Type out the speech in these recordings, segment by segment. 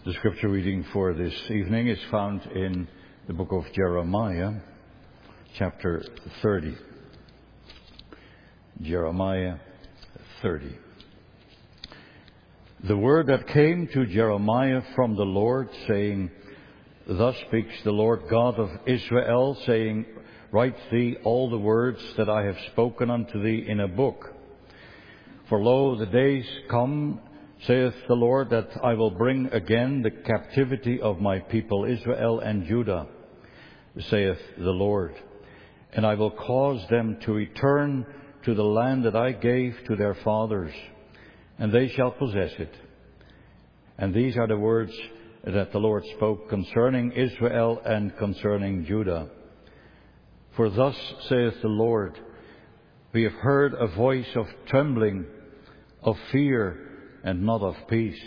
The scripture reading for this evening is found in the book of Jeremiah, chapter 30. Jeremiah 30. The word that came to Jeremiah from the Lord, saying, Thus speaks the Lord God of Israel, saying, Write thee all the words that I have spoken unto thee in a book. For lo, the days come, saith the Lord, that I will bring again the captivity of my people Israel and Judah, saith the Lord. And I will cause them to return to the land that I gave to their fathers, and they shall possess it. And these are the words that the Lord spoke concerning Israel and concerning Judah. For thus saith the Lord, We have heard a voice of trembling, of fear, and not of peace.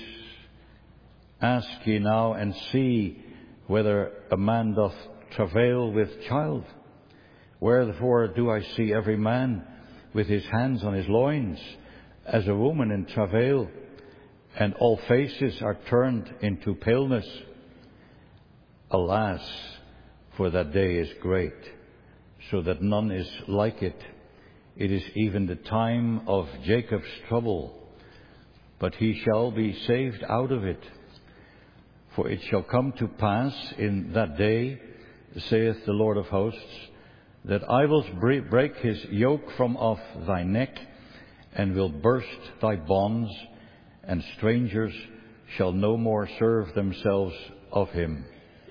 Ask ye now and see whether a man doth travail with child. Wherefore do I see every man with his hands on his loins, as a woman in travail, and all faces are turned into paleness. Alas, for that day is great, so that none is like it. It is even the time of Jacob's trouble, but he shall be saved out of it. For it shall come to pass in that day, saith the Lord of hosts, that I will break his yoke from off thy neck, and will burst thy bonds, and strangers shall no more serve themselves of him.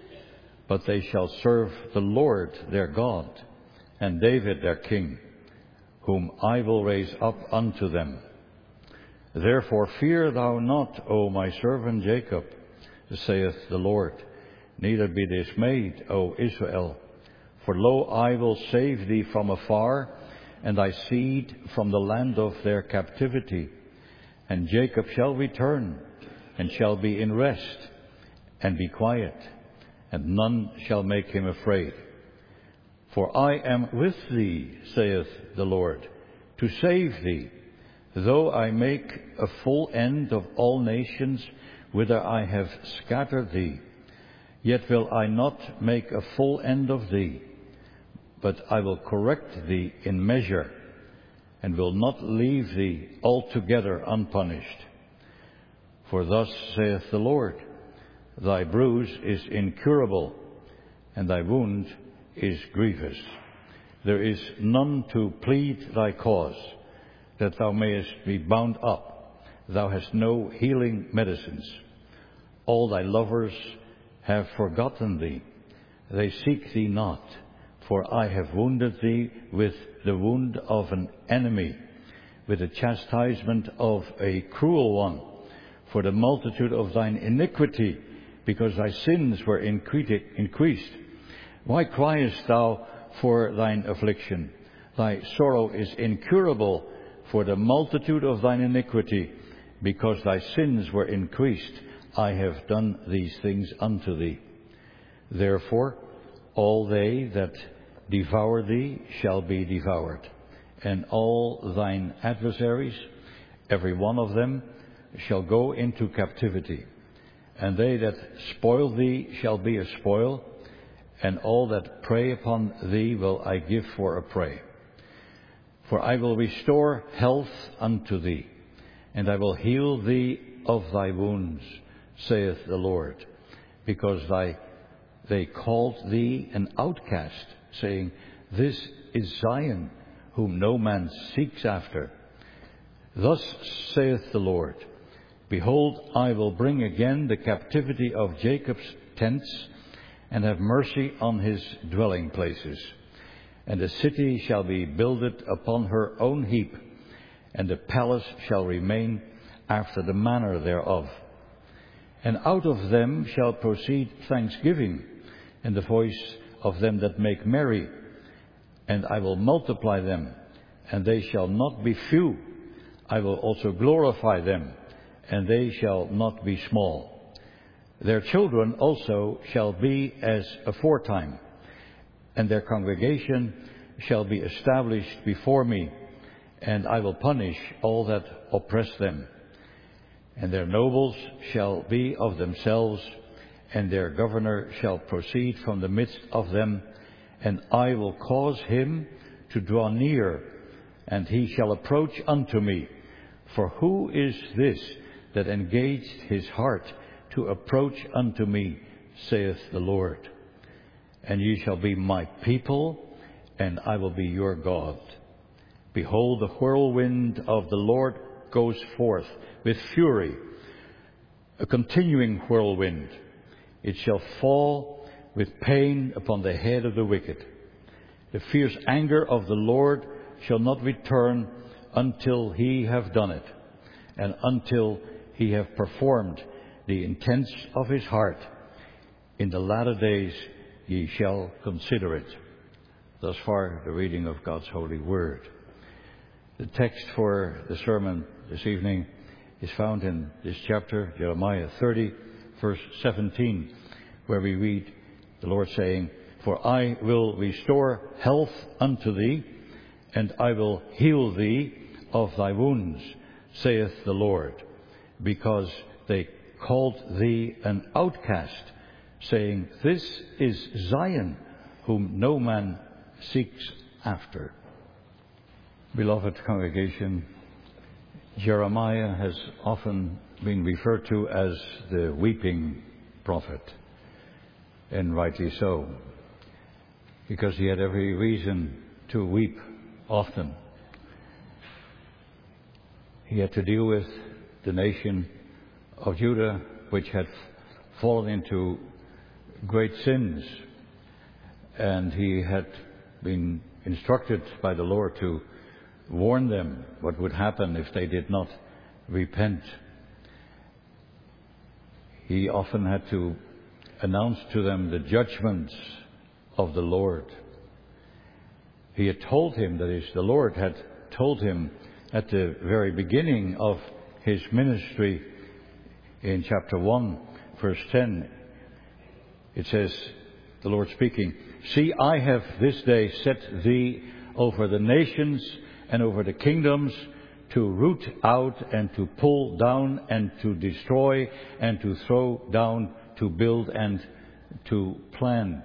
But they shall serve the Lord their God, and David their king, whom I will raise up unto them. Therefore fear thou not, O my servant Jacob, saith the Lord, neither be dismayed, O Israel. For lo, I will save thee from afar, and thy seed from the land of their captivity. And Jacob shall return, and shall be in rest, and be quiet, and none shall make him afraid. For I am with thee, saith the Lord, to save thee, though I make a full end of all nations whither I have scattered thee. Yet will I not make a full end of thee, but I will correct thee in measure, and will not leave thee altogether unpunished. For thus saith the Lord, Thy bruise is incurable, and thy wound is grievous. There is none to plead thy cause, that thou mayest be bound up. Thou hast no healing medicines. All thy lovers have forgotten thee. They seek thee not, for I have wounded thee with the wound of an enemy, with the chastisement of a cruel one, for the multitude of thine iniquity, because thy sins were increased. Why criest thou for thine affliction? Thy sorrow is incurable for the multitude of thine iniquity, because thy sins were increased. I have done these things unto thee. Therefore all they that devour thee shall be devoured, and all thine adversaries, every one of them, shall go into captivity. And they that spoil thee shall be a spoil, and all that prey upon thee will I give for a prey. For I will restore health unto thee, and I will heal thee of thy wounds, saith the Lord, because they called thee an outcast, saying, This is Zion, whom no man seeks after. Thus saith the Lord, Behold, I will bring again the captivity of Jacob's tents, and have mercy on his dwelling places. And the city shall be builded upon her own heap, and the palace shall remain after the manner thereof. And out of them shall proceed thanksgiving, and the voice of them that make merry. And I will multiply them, and they shall not be few. I will also glorify them, and they shall not be small. Their children also shall be as aforetime, and their congregation shall be established before me, and I will punish all that oppress them. and their nobles shall be of themselves, and their governor shall proceed from the midst of them, and I will cause him to draw near, and he shall approach unto me. For who is this that engaged his heart to approach unto me, saith the Lord? And ye shall be my people, and I will be your God. Behold, the whirlwind of the Lord goes forth with fury, a continuing whirlwind. It shall fall with pain upon the head of the wicked. The fierce anger of the Lord shall not return until he have done it, and until he have performed the intents of his heart. In the latter days ye shall consider it. Thus far, the reading of God's holy word. The text for the sermon this evening is found in this chapter, Jeremiah 30, verse 17, where we read the Lord saying, For I will restore health unto thee, and I will heal thee of thy wounds, saith the Lord, because they called thee an outcast, saying, This is Zion, whom no man seeks after. Beloved congregation, Jeremiah has often been referred to as the weeping prophet, and rightly so, because he had every reason to weep often. He had to deal with the nation of Judah, which had fallen into great sins, and he had been instructed by the Lord to warn them what would happen if they did not repent. He often had to announce to them the judgments of the Lord. He had told him, that is, the Lord had told him at the very beginning of his ministry in chapter 1, verse 10. It says, the Lord speaking, See, I have this day set thee over the nations and over the kingdoms, to root out and to pull down and to destroy and to throw down, to build and to plant.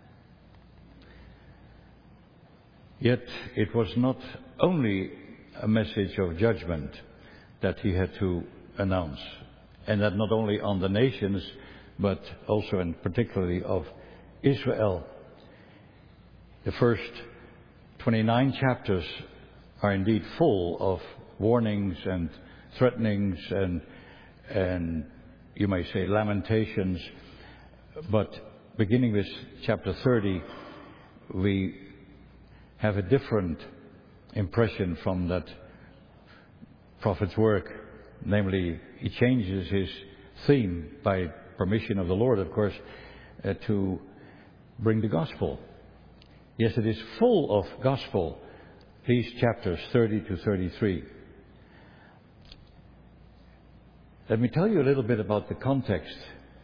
Yet it was not only a message of judgment that he had to announce, and that not only on the nations, but also and particularly of Israel. The first 29 chapters are indeed full of warnings and threatenings and you may say lamentations, but beginning with chapter 30, we have a different impression from that prophet's work. Namely, he changes his theme by permission of the Lord, of course, to bring the gospel. Yes, it is full of gospel, these chapters 30 to 33. Let me tell you a little bit about the context.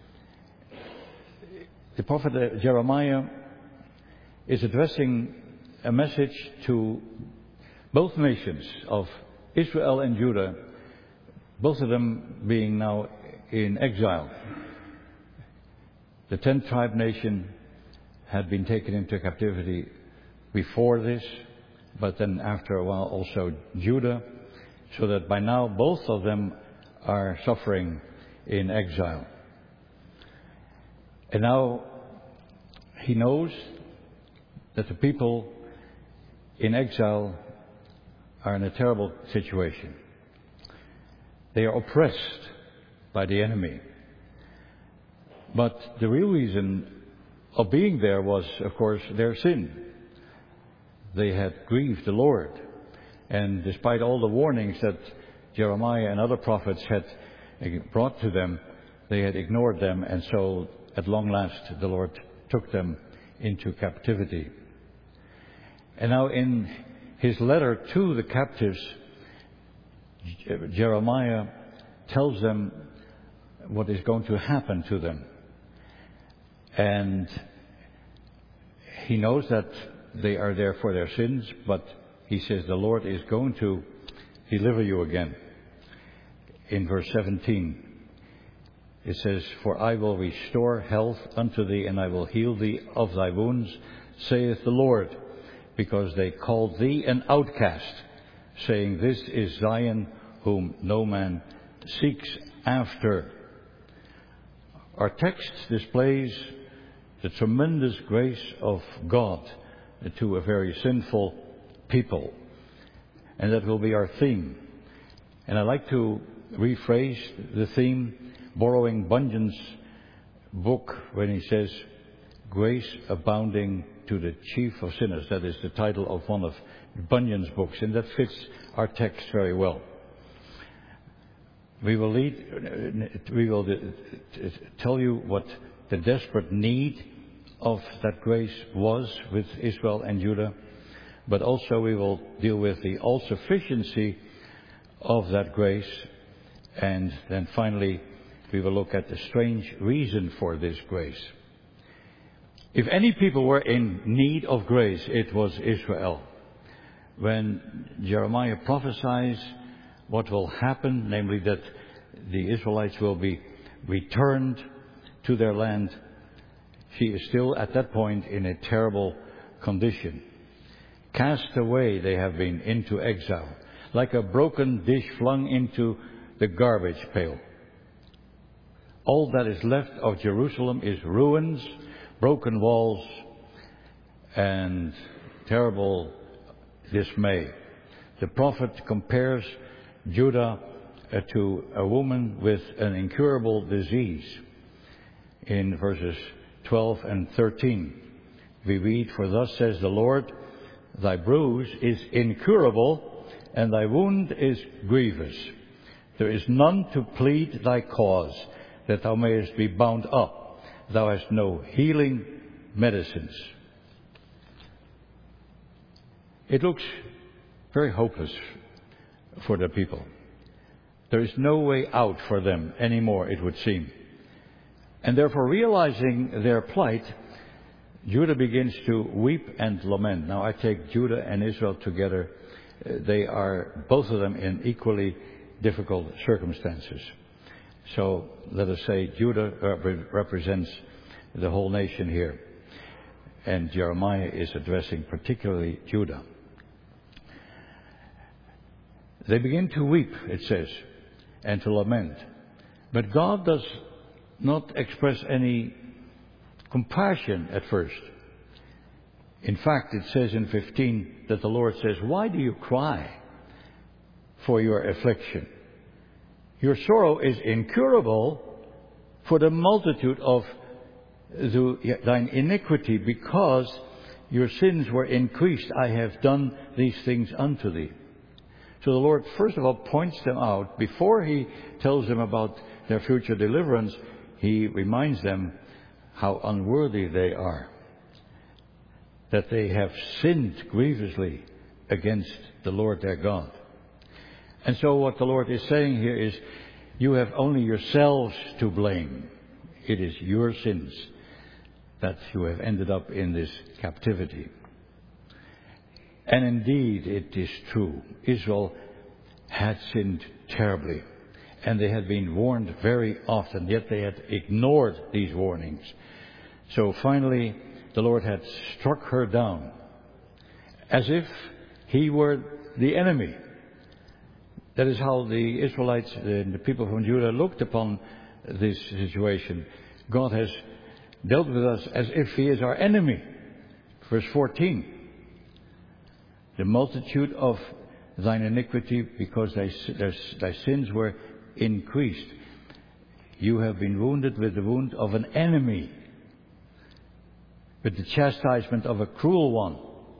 The prophet Jeremiah is addressing a message to both nations of Israel and Judah, both of them being now in exile. The 10th tribe nation had been taken into captivity before this, but then after a while also Judah, so that by now both of them are suffering in exile. And now he knows that the people in exile are in a terrible situation. They are oppressed by the enemy. But the real reason of being there was, of course, their sin. They had grieved the Lord. And despite all the warnings that Jeremiah and other prophets had brought to them, they had ignored them. And so, at long last, the Lord took them into captivity. And now in his letter to the captives, Jeremiah tells them what is going to happen to them. And he knows that they are there for their sins, but he says the Lord is going to deliver you again. in verse 17. It says, "For I will restore health unto thee, and I will heal thee of thy wounds, saith the Lord, because they called thee an outcast, saying, This is Zion, whom no man seeks after." Our text displays the tremendous grace of God to a very sinful people. And that will be our theme. And I'd like to rephrase the theme, borrowing Bunyan's book when he says, "Grace abounding to the chief of sinners." That is the title of one of Bunyan's books, and that fits our text very well. We will tell you what the desperate need of that grace was with Israel and Judah, but also we will deal with the all-sufficiency of that grace, and then finally we will look at the strange reason for this grace. If any people were in need of grace, it was Israel. When Jeremiah prophesies what will happen, namely that the Israelites will be returned to their land, she is still at that point in a terrible condition. Cast away they have been into exile, like a broken dish flung into the garbage pail. All that is left of Jerusalem is ruins, broken walls, and terrible dismay. The prophet compares Judah to a woman with an incurable disease. In verses 12 and 13, we read, "For thus says the Lord, Thy bruise is incurable, and thy wound is grievous. There is none to plead thy cause, that thou mayest be bound up. Thou hast no healing medicines." It looks very hopeless for the people. There is no way out for them anymore, it would seem. And therefore, realizing their plight, Judah begins to weep and lament. Now, I take Judah and Israel together. They are, both of them, in equally difficult circumstances. So, let us say Judah represents the whole nation here. And Jeremiah is addressing particularly Judah. They begin to weep, it says, and to lament. But God does not express any compassion at first. In fact, it says in 15 that the Lord says, "Why do you cry for your affliction? Your sorrow is incurable for the multitude of thine iniquity, because your sins were increased. I have done these things unto thee." So the Lord, first of all, points them out. Before He tells them about their future deliverance, He reminds them how unworthy they are, that they have sinned grievously against the Lord their God. And so what the Lord is saying here is, you have only yourselves to blame. It is your sins that you have ended up in this captivity. And indeed, it is true. Israel had sinned terribly, and they had been warned very often, yet they had ignored these warnings. So finally, the Lord had struck her down, as if He were the enemy. That is how the Israelites, the people from Judah, looked upon this situation. God has dealt with us as if He is our enemy. Verse 14. "The multitude of thine iniquity, because thy sins were increased. You have been wounded with the wound of an enemy, with the chastisement of a cruel one."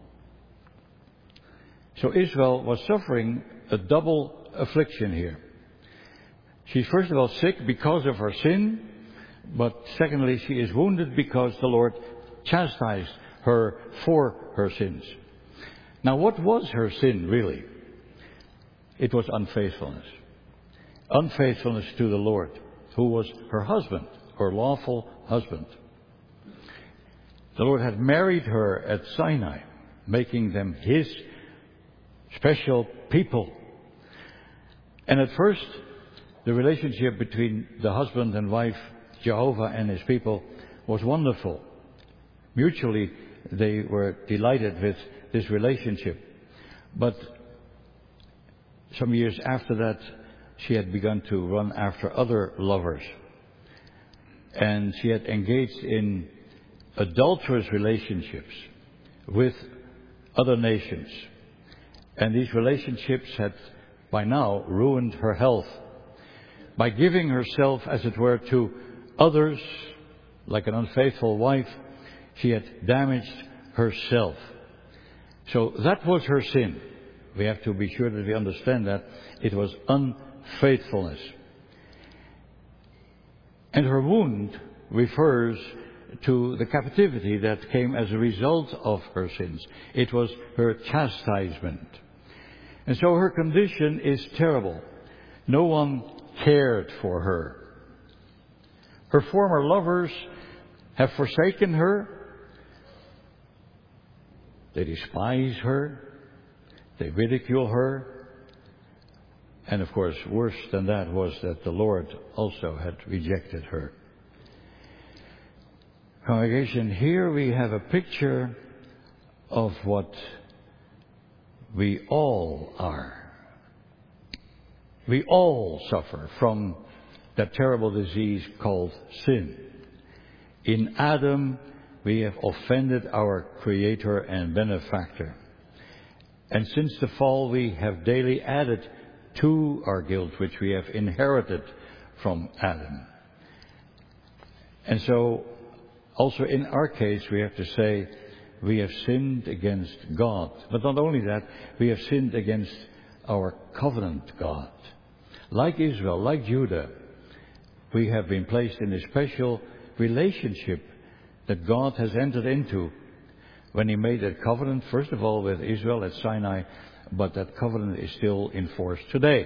So Israel was suffering a double affliction here. She's first of all sick because of her sin, but secondly, she is wounded because the Lord chastised her for her sins. Now, what was her sin really? It was unfaithfulness. Unfaithfulness to the Lord, who was her husband, her lawful husband. The Lord had married her at Sinai, making them His special people. And at first, the relationship between the husband and wife, Jehovah and his people, was wonderful. Mutually, they were delighted with this relationship. But some years after that, she had begun to run after other lovers. And she had engaged in adulterous relationships with other nations. And these relationships had by now ruined her health. By giving herself, as it were, to others, like an unfaithful wife, she had damaged herself. So that was her sin. We have to be sure that we understand that. It was unfaithfulness. And her wound refers to the captivity that came as a result of her sins. It was her chastisement. And so her condition is terrible. No one cared for her. Her former lovers have forsaken her. They despise her. They ridicule her. And of course, worse than that was that the Lord also had rejected her. Congregation, here we have a picture of what we all are. We all suffer from that terrible disease called sin. In Adam, we have offended our Creator and Benefactor. And since the fall, we have daily added to our guilt, which we have inherited from Adam. And so, also in our case, we have to say, we have sinned against God. But not only that, we have sinned against our covenant God. Like Israel, like Judah, we have been placed in a special relationship that God has entered into when He made that covenant, first of all with Israel at Sinai, but that covenant is still in force today.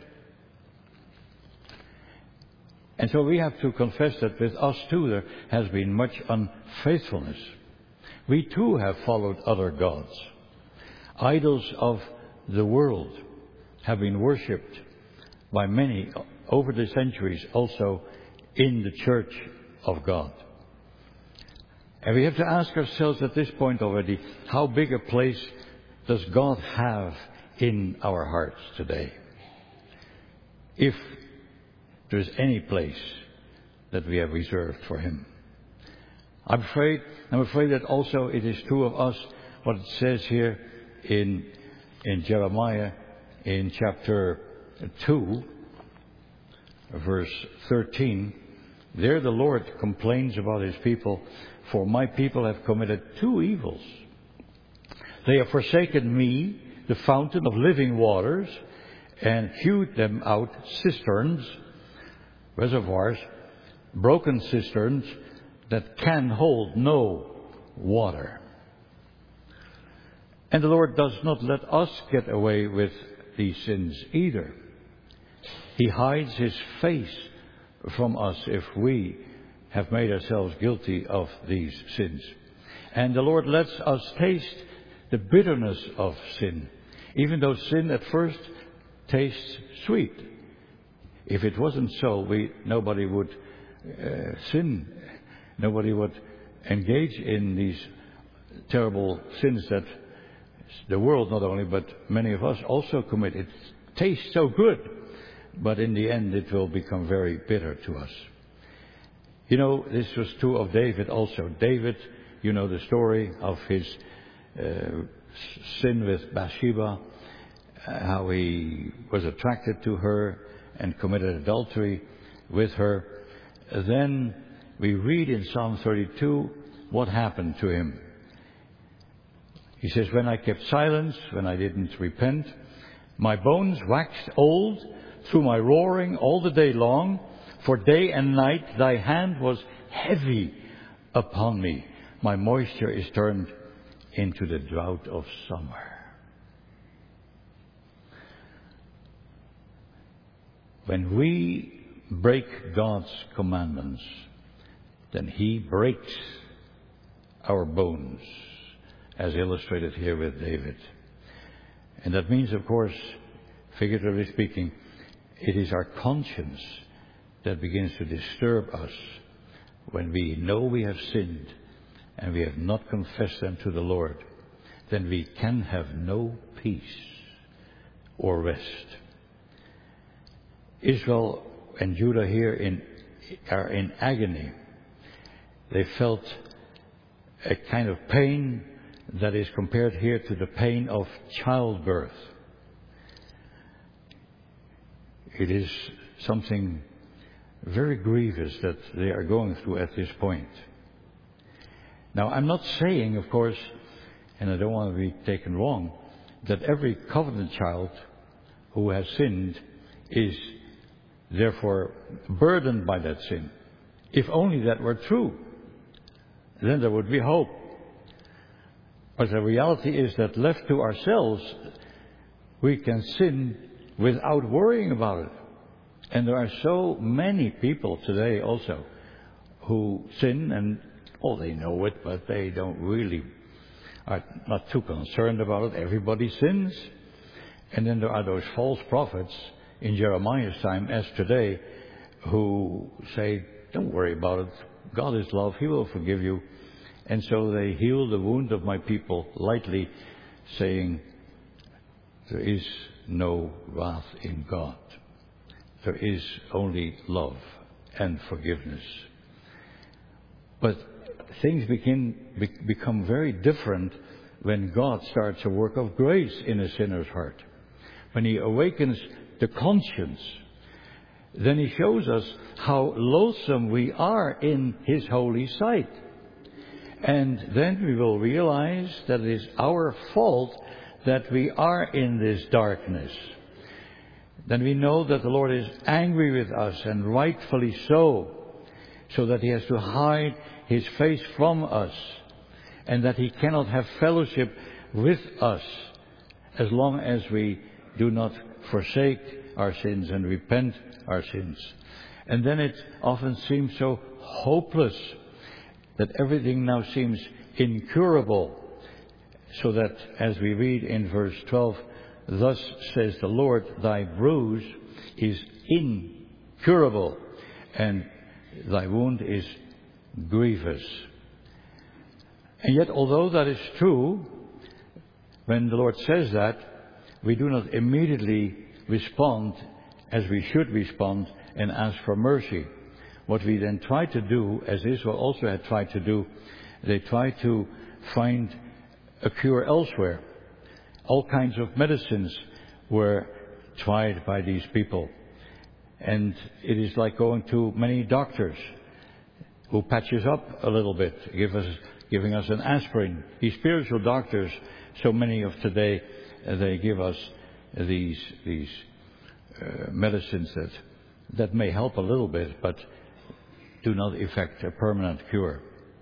And so we have to confess that with us too there has been much unfaithfulness. We too have followed other gods. Idols of the world have been worshipped by many over the centuries, also in the church of God. And we have to ask ourselves at this point already, how big a place does God have in our hearts today? If there's any place that we have reserved for Him. I'm afraid that also it is true of us what it says here in Jeremiah in chapter 2, verse 13. There the Lord complains about His people, for my people have committed two evils. They have forsaken me, the fountain of living waters, and hewed them out cisterns, reservoirs, broken cisterns that can hold no water. And the Lord does not let us get away with these sins either. He hides His face from us if we have made ourselves guilty of these sins. And the Lord lets us taste the bitterness of sin, even though sin at first tastes sweet. If it wasn't so, nobody would sin. Nobody would engage in these terrible sins that the world not only, but many of us also commit. It tastes so good, but in the end it will become very bitter to us. You know, this was true of David also. David, you know the story of his sin with Bathsheba, how he was attracted to her and committed adultery with her. Then we read in Psalm 32 what happened to him. He says, when I kept silence, when I didn't repent, my bones waxed old through my roaring all the day long. For day and night thy hand was heavy upon me. My moisture is turned into the drought of summer. When we break God's commandments, then He breaks our bones, as illustrated here with David. And that means, of course, figuratively speaking, It is our conscience that begins to disturb us when we know we have sinned and we have not confessed them to the Lord. Then we can have no peace or rest. Israel and Judah here are in agony. They felt a kind of pain that is compared here to the pain of childbirth. It is something very grievous that they are going through at this point. Now, I'm not saying, of course, and I don't want to be taken wrong, that every covenant child who has sinned is therefore burdened by that sin. If only that were true, then there would be hope. But the reality is that left to ourselves, we can sin without worrying about it. And there are so many people today also who sin and, they know it, but they don't really, are not too concerned about it. Everybody sins. And then there are those false prophets in Jeremiah's time as today who say, don't worry about it. God is love. He will forgive you. And so they heal the wound of my people lightly, saying, there is no wrath in God. There is only love and forgiveness. But things become very different when God starts a work of grace in a sinner's heart. When He awakens the conscience, then He shows us how loathsome we are in His holy sight. And then we will realize that it is our fault that we are in this darkness. Then we know that the Lord is angry with us, and rightfully so that He has to hide His face from us, and that He cannot have fellowship with us as long as we do not forsake our sins and repent our sins. And then it often seems so hopeless that everything now seems incurable, so that as we read in verse 12, thus says the Lord, thy bruise is incurable, and thy wound is grievous. And yet, although that is true, when the Lord says that, we do not immediately respond as we should respond and ask for mercy. What we then try to do, as Israel also had tried to do, they try to find a cure elsewhere. All kinds of medicines were tried by these people. And it is like going to many doctors who patches up a little bit, giving us an aspirin. These spiritual doctors, so many of today, they give us these medicines that may help a little bit, but do not effect a permanent cure.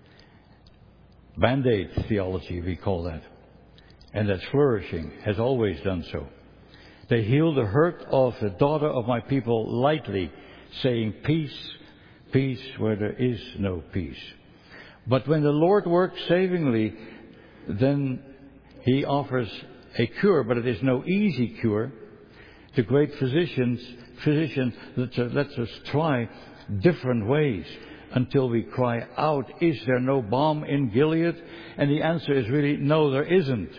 Band-aid theology, we call that. And that's flourishing, has always done so. They heal the hurt of the daughter of my people lightly, saying, peace, peace, where there is no peace. But when the Lord works savingly, then He offers a cure, but it is no easy cure. The great physician lets us try different ways until we cry out, is there no balm in Gilead? And the answer is really, no, there isn't.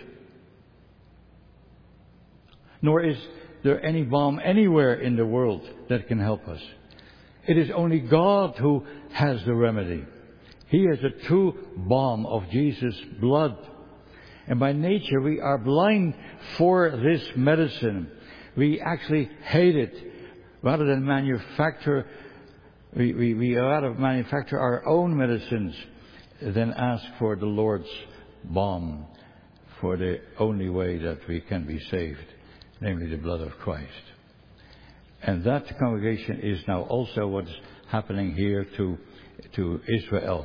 Nor is there any balm anywhere in the world that can help us. It is only God who has the remedy. He has the true balm of Jesus' blood. And by nature we are blind for this medicine. We actually hate it. Rather than manufacture, we rather manufacture our own medicines than ask for the Lord's balm for the only way that we can be saved, namely the blood of Christ. And that congregation is now also what's happening here to Israel.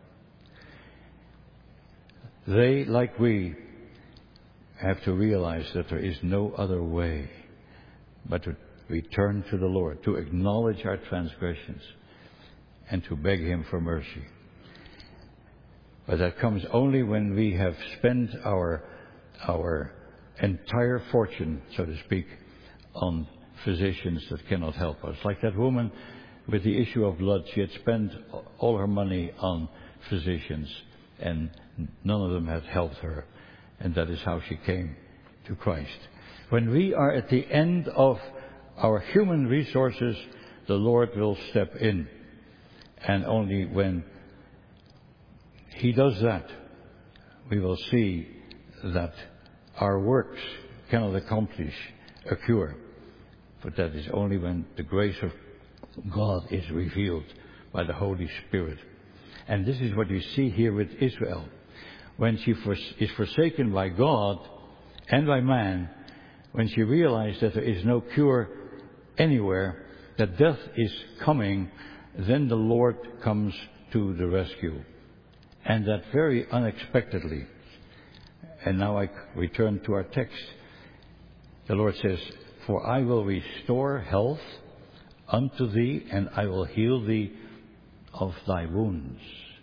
They, like we, have to realize that there is no other way but to return to the Lord, to acknowledge our transgressions, and to beg Him for mercy. But that comes only when we have spent our entire fortune, so to speak, on physicians that cannot help us. Like that woman with the issue of blood, she had spent all her money on physicians, and none of them had helped her. And that is how she came to Christ. When we are at the end of our human resources, the Lord will step in. And only when He does that, we will see that our works cannot accomplish a cure. But that is only when the grace of God is revealed by the Holy Spirit. And this is what you see here with Israel. When she is forsaken by God and by man, when she realized that there is no cure anywhere, that death is coming, then the Lord comes to the rescue. And that very unexpectedly. And now I return to our text. The Lord says, "For I will restore health unto thee, and I will heal thee of thy wounds."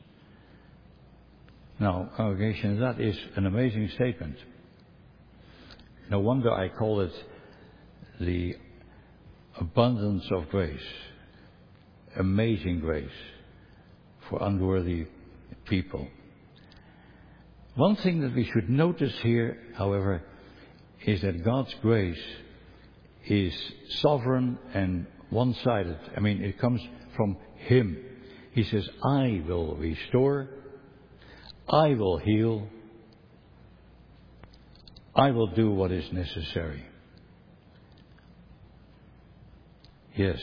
Now, congregation, that is an amazing statement. No wonder I call it the abundance of grace, amazing grace for unworthy people. One thing that we should notice here, however, is that God's grace is sovereign and one-sided. I mean, it comes from Him. He says, "I will restore, I will heal, I will do what is necessary." Yes.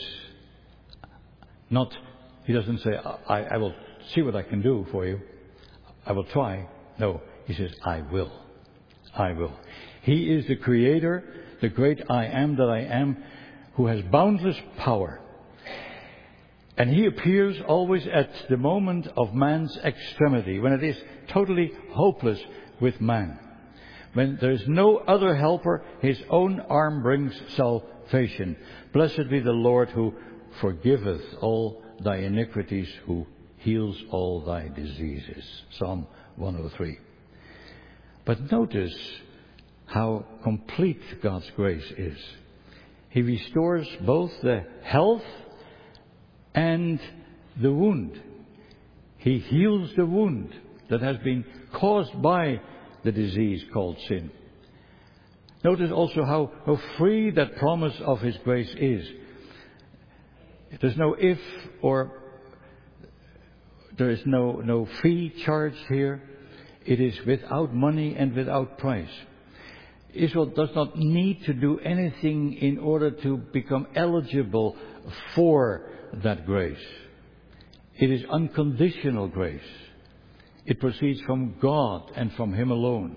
He doesn't say, I will see what I can do for you. I will try. No, He says, I will. I will. He is the Creator, the great I am that I am, who has boundless power. And He appears always at the moment of man's extremity, when it is totally hopeless with man. When there is no other helper, His own arm brings salvation. Blessed be the Lord who forgiveth all thy iniquities, who heals all thy diseases. Psalm 103. But notice how complete God's grace is. He restores both the health and the wound. He heals the wound that has been caused by the disease called sin. Notice also how free that promise of His grace is. There's no if or there is no fee charged here. It is without money and without price. Israel does not need to do anything in order to become eligible for that grace. It is unconditional grace. It proceeds from God and from Him alone.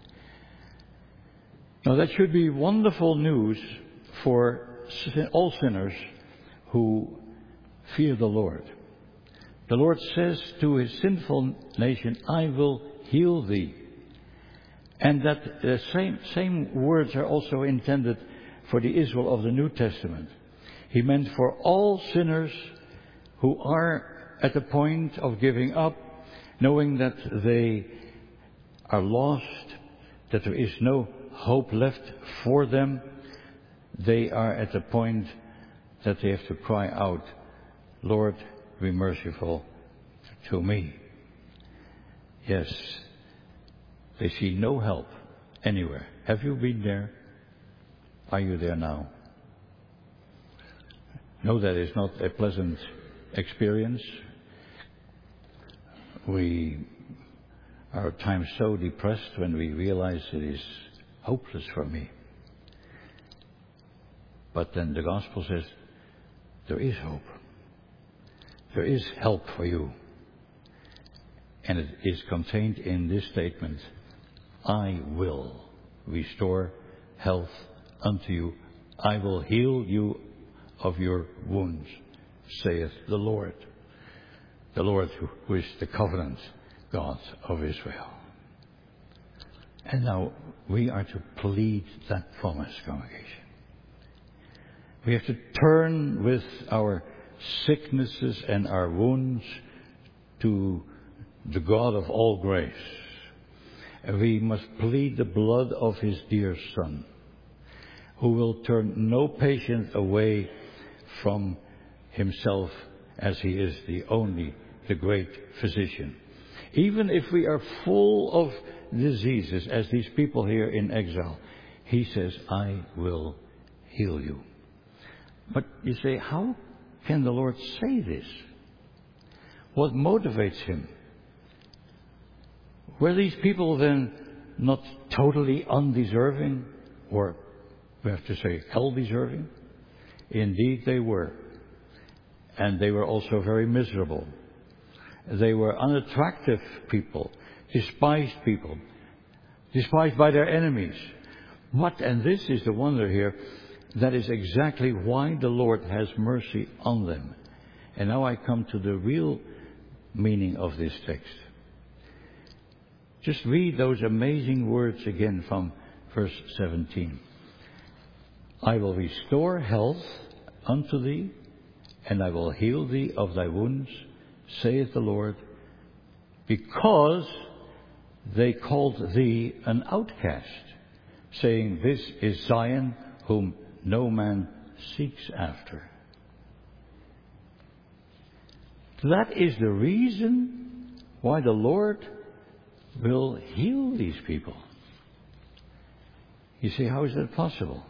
Now that should be wonderful news for all sinners who fear the Lord. The Lord says to His sinful nation, "I will heal thee." And that the same words are also intended for the Israel of the New Testament. He meant for all sinners who are at the point of giving up, knowing that they are lost, that there is no hope left for them. They are at the point that they have to cry out, "Lord, be merciful to me." Yes, they see no help anywhere. Have you been there? Are you there now? No, that is not a pleasant experience. We are at times so depressed when we realize it is hopeless for me. But then the gospel says there is hope. There is help for you. And it is contained in this statement, "I will restore health unto you. I will heal you of your wounds, saith the Lord." The Lord who is the covenant God of Israel. And now we are to plead that promise, congregation. We have to turn with our sicknesses and our wounds to the God of all grace. We must plead the blood of His dear Son, who will turn no patient away from himself, as he is the great physician. Even if we are full of diseases, as these people here in exile, he says, I will heal you. But you say, how can the Lord say this? What motivates him? Were these people then not totally undeserving, or we have to say hell-deserving? Indeed they were. And they were also very miserable. They were unattractive people, despised by their enemies. But, and this is the wonder here, that is exactly why the Lord has mercy on them. And now I come to the real meaning of this text. Just read those amazing words again from verse 17. I will restore health unto thee, and I will heal thee of thy wounds, saith the Lord, because they called thee an outcast, saying, this is Zion, whom no man seeks after. That is the reason why the Lord will heal these people. You see, how is that possible?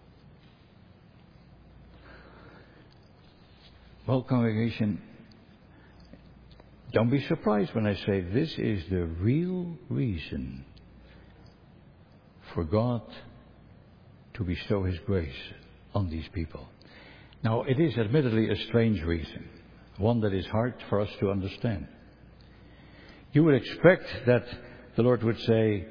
Well, congregation, don't be surprised when I say this is the real reason for God to bestow His grace on these people. Now, it is admittedly a strange reason, one that is hard for us to understand. You would expect that the Lord would say,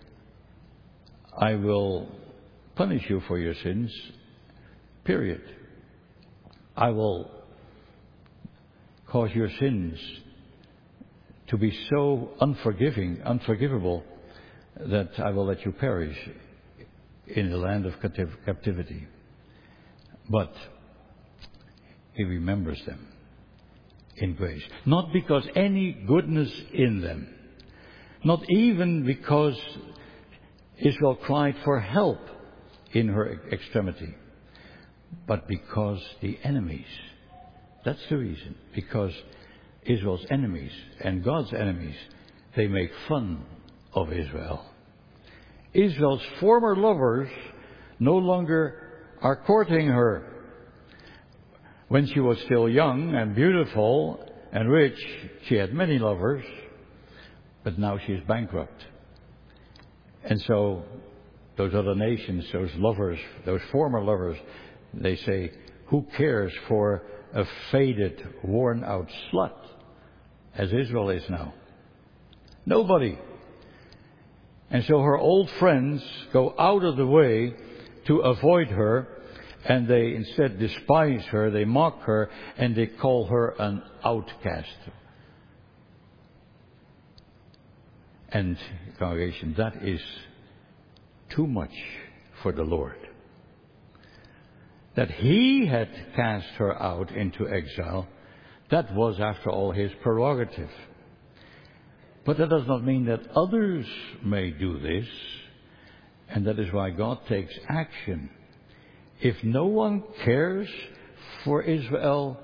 I will punish you for your sins, period. I will cause your sins to be so unforgivable, that I will let you perish in the land of captivity. But He remembers them in grace. Not because any goodness in them. Not even because Israel cried for help in her extremity. But because the enemies. That's the reason. Because Israel's enemies and God's enemies, they make fun of Israel. Israel's former lovers no longer are courting her. When she was still young and beautiful and rich, she had many lovers, but now she is bankrupt. And so those other nations, those lovers, those former lovers, they say, who cares for a faded, worn-out slut, as Israel is now? Nobody. And so her old friends go out of the way to avoid her, and they instead despise her, they mock her, and they call her an outcast. And, congregation, that is too much for the Lord. That He had cast her out into exile, that was, after all, His prerogative. But that does not mean that others may do this, and that is why God takes action. If no one cares for Israel,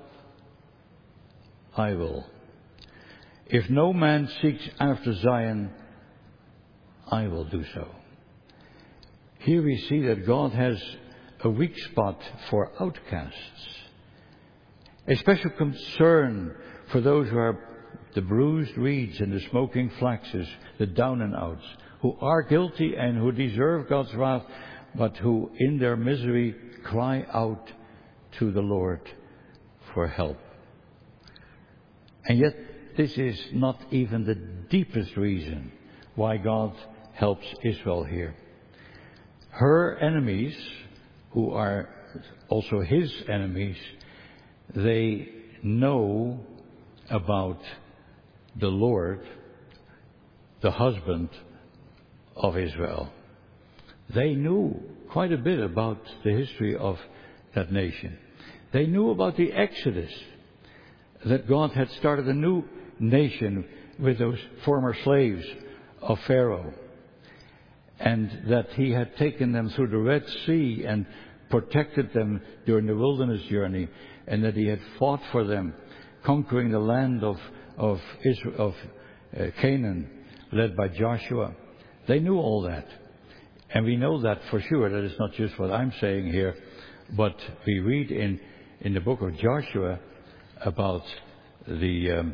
I will. If no man seeks after Zion, I will do so. Here we see that God has a weak spot for outcasts. A special concern for those who are the bruised reeds and the smoking flaxes, the down and outs, who are guilty and who deserve God's wrath, but who in their misery cry out to the Lord for help. And yet this is not even the deepest reason why God helps Israel here. Her enemies, who are also His enemies, they know about the Lord, the husband of Israel. They knew quite a bit about the history of that nation. They knew about the Exodus, that God had started a new nation with those former slaves of Pharaoh. and that He had taken them through the Red Sea and protected them during the wilderness journey, and that He had fought for them, conquering the land of Canaan, led by Joshua. They knew all that. And we know that for sure. That is not just what I'm saying here, but we read in the book of Joshua about the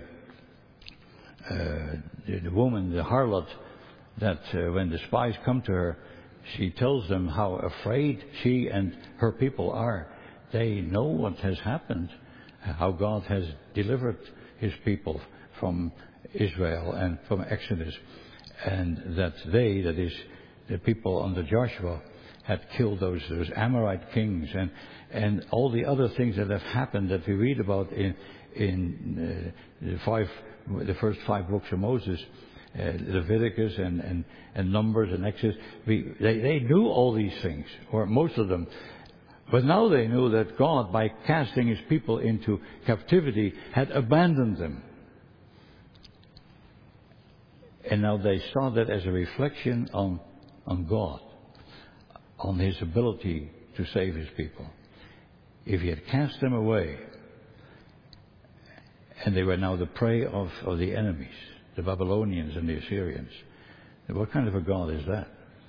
woman, the harlot, that when the spies come to her, she tells them how afraid she and her people are. They know what has happened, how God has delivered His people from Israel and from Exodus, and that they, that is, the people under Joshua, had killed those Amorite kings and all the other things that have happened that we read about in the first 5 books of Moses, Leviticus and Numbers and Exodus. They knew all these things, or most of them. But now they knew that God, by casting His people into captivity, had abandoned them. And now they saw that as a reflection on God, on His ability to save His people. If He had cast them away, and they were now the prey of the enemies, the Babylonians and the Assyrians, what kind of a God is that?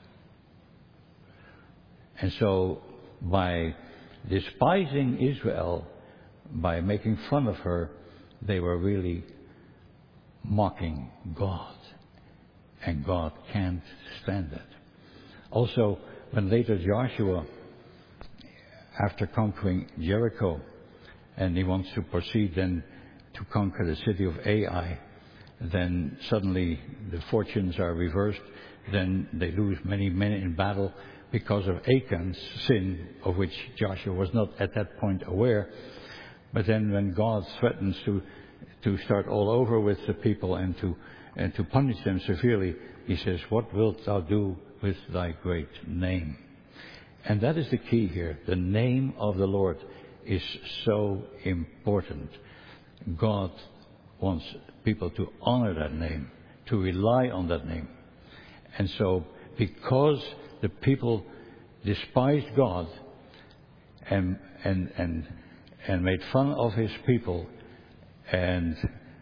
And so, by despising Israel, by making fun of her, they were really mocking God. And God can't stand that. Also, when later Joshua, after conquering Jericho, and he wants to proceed then to conquer the city of Ai, then suddenly the fortunes are reversed. Then they lose many men in battle because of Achan's sin, of which Joshua was not at that point aware. But then when God threatens to start all over with the people and to punish them severely, He says, "What wilt thou do with thy great name?" And that is the key here. The name of the Lord is so important. God wants people to honor that name, to rely on that name. And so, because the people despised God and made fun of His people and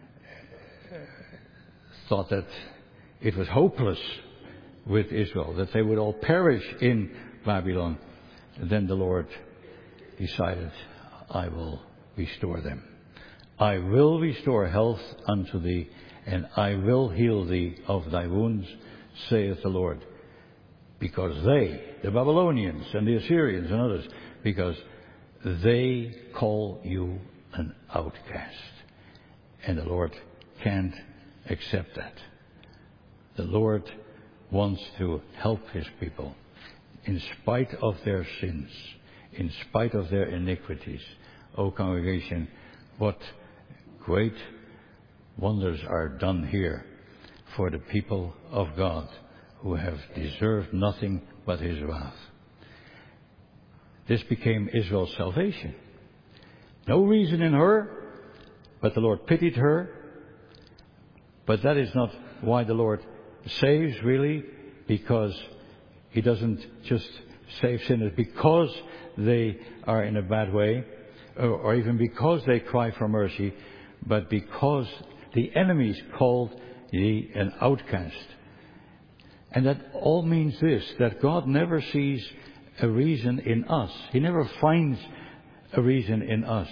thought that it was hopeless with Israel, that they would all perish in Babylon, then the Lord decided, I will restore them. I will restore health unto thee, and I will heal thee of thy wounds, saith the Lord. Because they, the Babylonians and the Assyrians and others, because they call you an outcast. And the Lord can't accept that. The Lord wants to help His people in spite of their sins, in spite of their iniquities. O congregation, what great wonders are done here for the people of God who have deserved nothing but His wrath. This became Israel's salvation. No reason in her, but the Lord pitied her. But that is not why the Lord saves, really, because He doesn't just save sinners because they are in a bad way, or even because they cry for mercy, but because the enemies called ye an outcast. And that all means this, that God never sees a reason in us. He never finds a reason in us.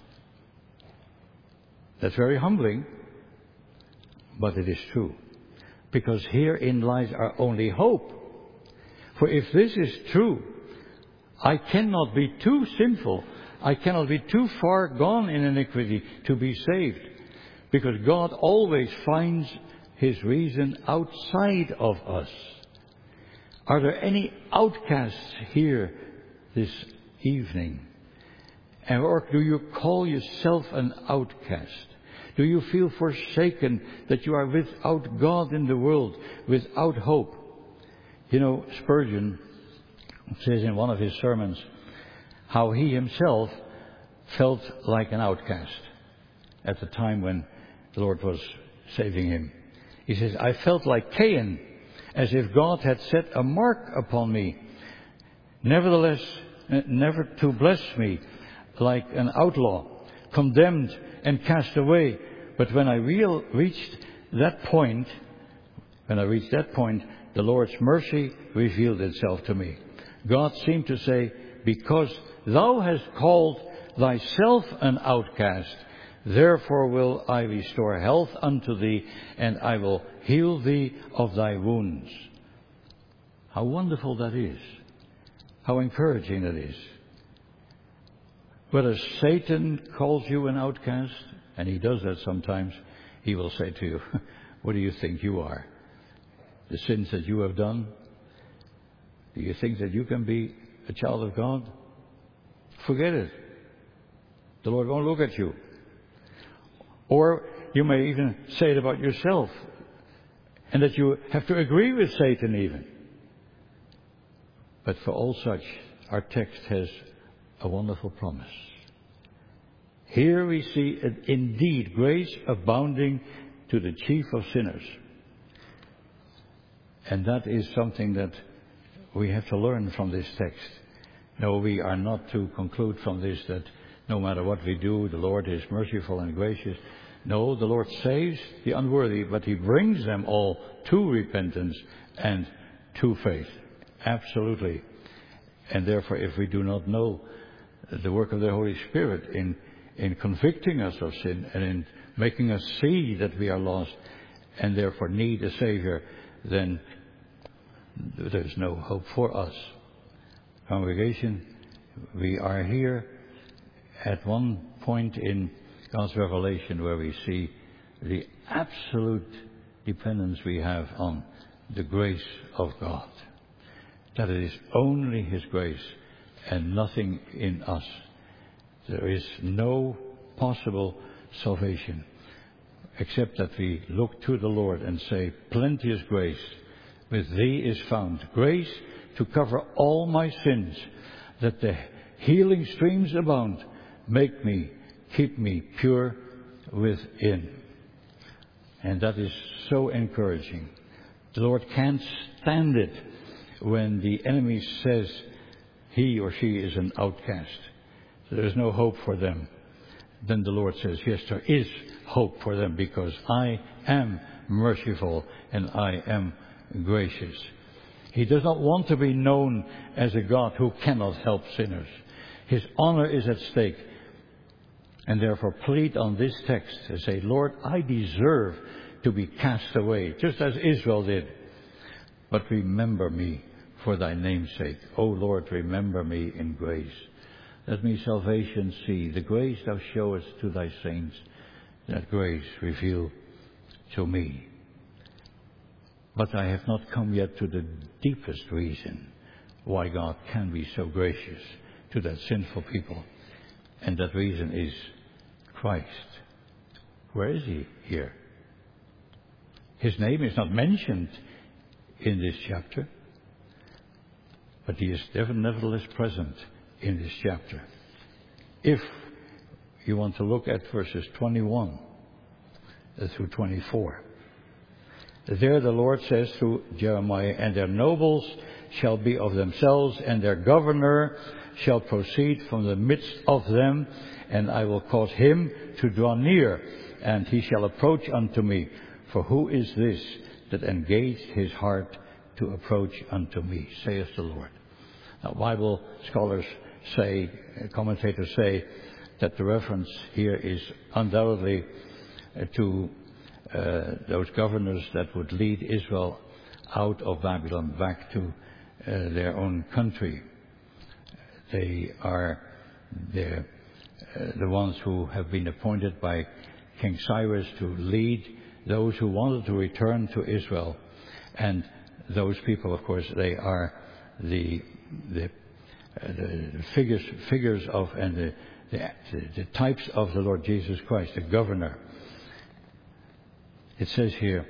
That's very humbling, but it is true. Because herein lies our only hope. For if this is true, I cannot be too sinful. I cannot be too far gone in iniquity to be saved. Because God always finds His reason outside of us. Are there any outcasts here this evening? Or do you call yourself an outcast? Do you feel forsaken, that you are without God in the world, without hope? You know, Spurgeon says in one of his sermons how he himself felt like an outcast at the time when the Lord was saving him. He says, I felt like Cain as if God had set a mark upon me. Nevertheless, never to bless me like an outlaw, condemned and cast away. But when I reached that point, the Lord's mercy revealed itself to me. God seemed to say, because thou hast called thyself an outcast, therefore will I restore health unto thee, and I will heal thee of thy wounds. How wonderful that is. How encouraging that is. Whether Satan calls you an outcast, and he does that sometimes, he will say to you, what do you think you are? The sins that you have done? Do you think that you can be a child of God? Forget it. The Lord won't look at you. Or you may even say it about yourself, and that you have to agree with Satan even. But for all such, our text has a wonderful promise. Here we see indeed grace abounding to the chief of sinners. And that is something that we have to learn from this text. No, we are not to conclude from this that no matter what we do, the Lord is merciful and gracious. No, the Lord saves the unworthy, but He brings them all to repentance and to faith. Absolutely. And therefore, if we do not know the work of the Holy Spirit in convicting us of sin and in making us see that we are lost and therefore need a Savior, then there's no hope for us. Congregation, we are here at one point in God's revelation where we see the absolute dependence we have on the grace of God. That it is only His grace and nothing in us. There is no possible salvation except that we look to the Lord and say, plenteous grace with Thee is found. Grace to cover all my sins, that the healing streams abound. Make me, keep me pure within. And that is so encouraging. The Lord can't stand it when the enemy says he or she is an outcast. There is no hope for them. Then the Lord says, yes, there is hope for them because I am merciful and I am gracious. He does not want to be known as a God who cannot help sinners. His honor is at stake. And therefore plead on this text and say, Lord, I deserve to be cast away, just as Israel did. But remember me for Thy name's sake. O Lord, remember me in grace. Let me salvation see. The grace Thou showest to Thy saints, that grace reveal to me. But I have not come yet to the deepest reason why God can be so gracious to that sinful people. And that reason is Christ. Where is He here? His name is not mentioned in this chapter, but He is nevertheless present in this chapter. If you want to look at verses 21 through 24, there the Lord says through Jeremiah, and their nobles shall be of themselves, and their governor shall proceed from the midst of them, and I will cause him to draw near, and he shall approach unto me. For who is this that engaged his heart to approach unto me, saith the Lord. Now, Bible scholars say, commentators say, that the reference here is undoubtedly to those governors that would lead Israel out of Babylon back to their own country. They are the ones who have been appointed by King Cyrus to lead those who wanted to return to Israel. And those people, of course, they are the figures of and the types of the Lord Jesus Christ, the governor. It says here,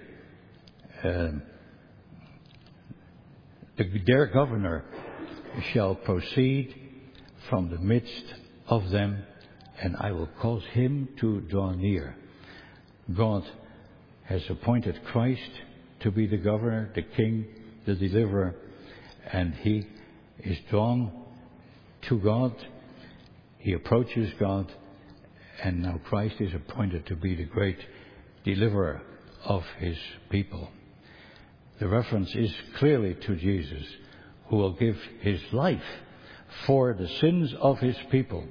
their governor shall proceed from the midst of them, and I will cause him to draw near. God has appointed Christ to be the governor, the king, the deliverer, and he is drawn to God. He approaches God, and now Christ is appointed to be the great deliverer of his people. The reference is clearly to Jesus, who will give his life for the sins of his people.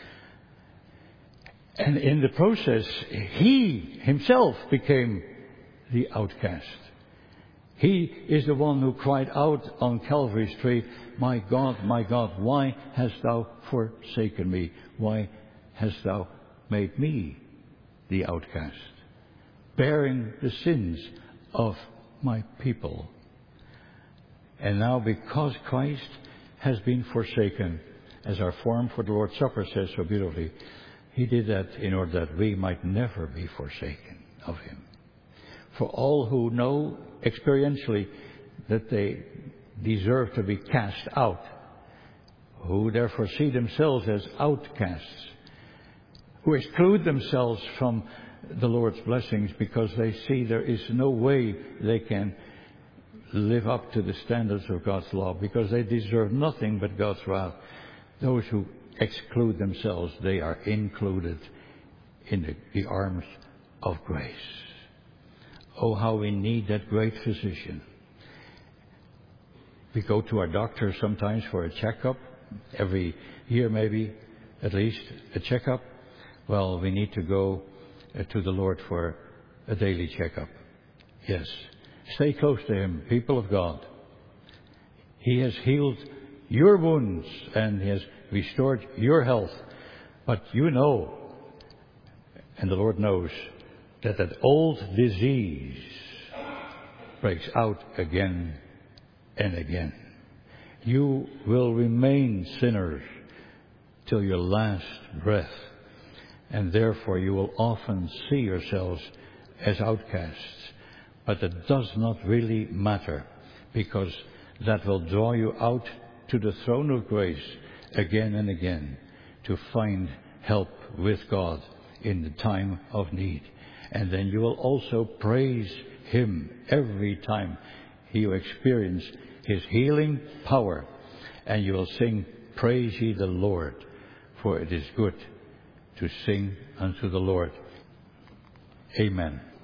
And in the process, he himself became the outcast. He is the one who cried out on Calvary's tree, my God, why hast thou forsaken me? Why hast thou made me the outcast? Bearing the sins of my people. And now because Christ has been forsaken, as our form for the Lord's Supper says so beautifully, he did that in order that we might never be forsaken of him. For all who know experientially that they deserve to be cast out, who therefore see themselves as outcasts, who exclude themselves from the Lord's blessings because they see there is no way they can live up to the standards of God's law, because they deserve nothing but God's wrath. Those who exclude themselves, they are included in the arms of grace. Oh, how we need that great physician. We go to our doctor sometimes for a checkup, every year maybe, at least a checkup. Well, we need to go to the Lord for a daily checkup. Yes. Stay close to him, people of God. He has healed your wounds and he has restored your health. But you know, and the Lord knows, that old disease breaks out again and again. You will remain sinners till your last breath, and therefore you will often see yourselves as outcasts. But it does not really matter, because that will draw you out to the throne of grace again and again to find help with God in the time of need. And then you will also praise him every time you experience his healing power. And you will sing, praise ye the Lord, for it is good to sing unto the Lord. Amen.